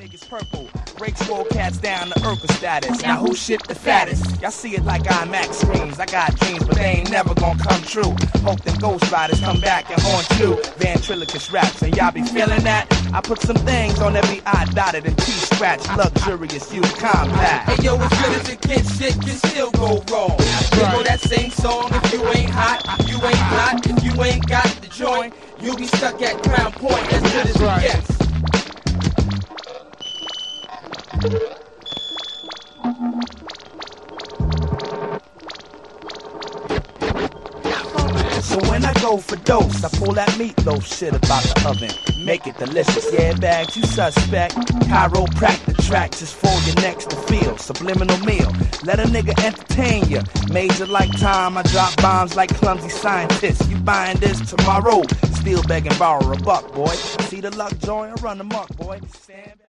niggas purple. Break swole cats down to Urkel status. Now who shit the fattest? Y'all see it like IMAX screens. I got dreams, but they ain't never gonna come true. Hope them ghost riders come back and haunt you. Ventriloquist raps, and y'all be feeling that? I put some things on every I dotted and T-scratch. Luxurious use compact. Hey yo, as good as it gets, shit can still go wrong. You know that same song, if you ain't hot, you ain't hot. If you ain't got the joint, you'll be stuck at Crown Point as good as it gets. So when I go for dose, I pull that meatloaf shit about the oven. Make it delicious, yeah, bags, you suspect. Chiropractic tracks is for your next to feel. Subliminal meal, let a nigga entertain ya. Major like time, I drop bombs like clumsy scientists. You buying this tomorrow? Steal, beg, and borrow a buck, boy. See the luck, joy, and run amok, boy. Stand